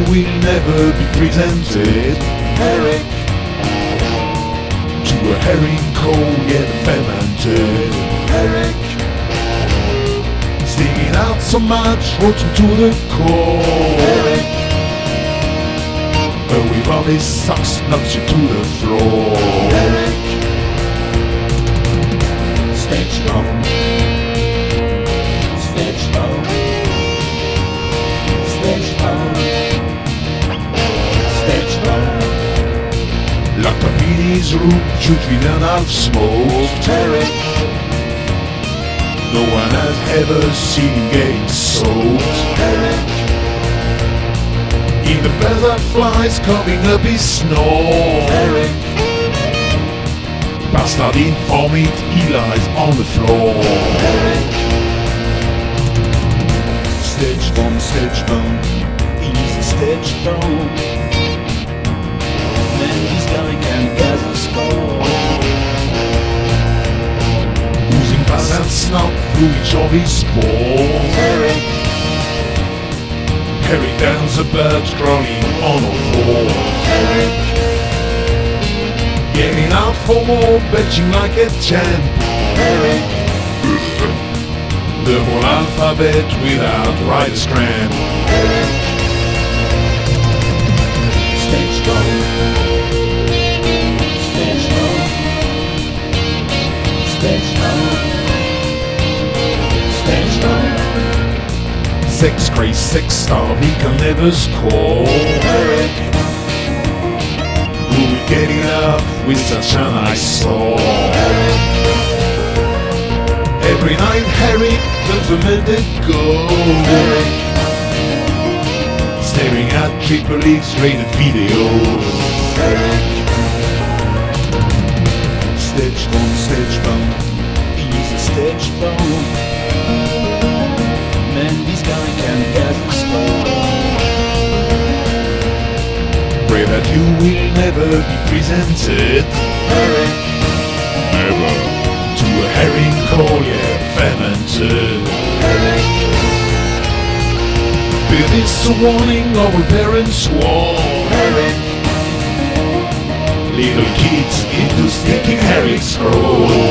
will never be presented, Eric, to a herring cold yet fermented, Eric, stinging out so much, rotten to the core. Eric, But with all his socks knocks you to the floor. Eric, stage home, stage home, stage home, stage home, Locked up in his room, hugely none have smoked. Eric, No one has ever seen him getting soaked. Eric, Even birds that flies coming up his snore. Eric, Bastard in vomit, he lies on the floor. Eric, Stage bomb, he's a stage home. Man, he's going and there's a score. oozing pus and snot through each of his spores. Eric, Harry downs a bird crawling on all fours. Eric, Getting out for more, betting like a champ. Eric, The whole alphabet without writer's cramp. Eric, stage home, stage home, stage home, stage home, Sex craze, sex starve, he can never score. Eric, Who will get enough with such a nice soul? Eric, Every night Harry does a minute go, Eric, staring at Triple X rated videos. Eric, Stage bomb, he's a stage home. Man, this guy can get a score. pray that you will never be presented, Eric, never, to a herring cold yet fermented. Eric, Be this a warning of our parents' war. Eric, Little kids into sticking Harry's scroll.